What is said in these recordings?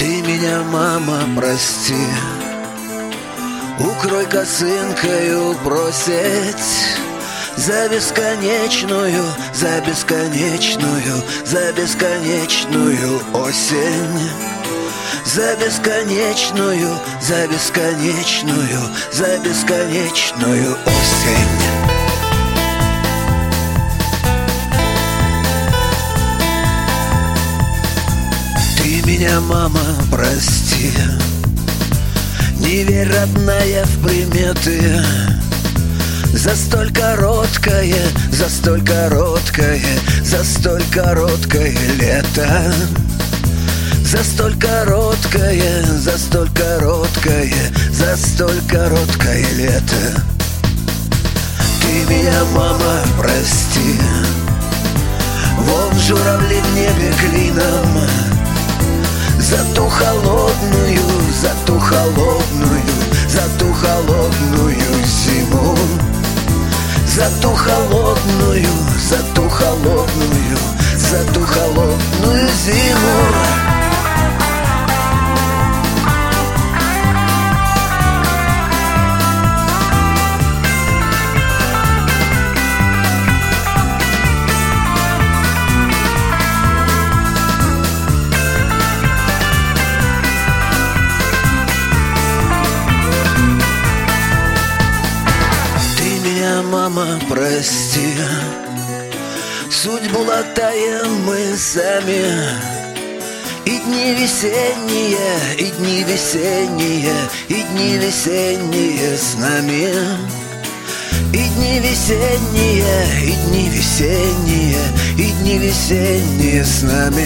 Ты меня, мама, прости, укрой косынкою бросить за бесконечную, за бесконечную, за бесконечную осень. За бесконечную, за бесконечную, за бесконечную осень. Ты меня, мама, прости, не верь, родная, в приметы. За столь короткое, за столь короткое, за столь короткое лето. За столь короткое, за столь короткое, за столь короткое лето. Ты меня, мама, прости, вон журавли в небе клином. За ту холодную, за ту холодную, за ту холодную зиму. За ту холодную, за ту холодную, за ту холодную зиму. Мама, прости, судьбу латаем мы сами. И дни весенние, и дни весенние, и дни весенние с нами. И дни весенние, и дни весенние, и дни весенние с нами.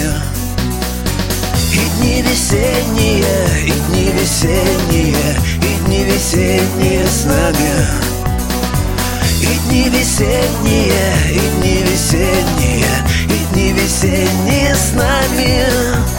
И дни весенние, и дни весенние, и дни весенние с нами. И дни весенние, и дни весенние, и дни весенние с нами.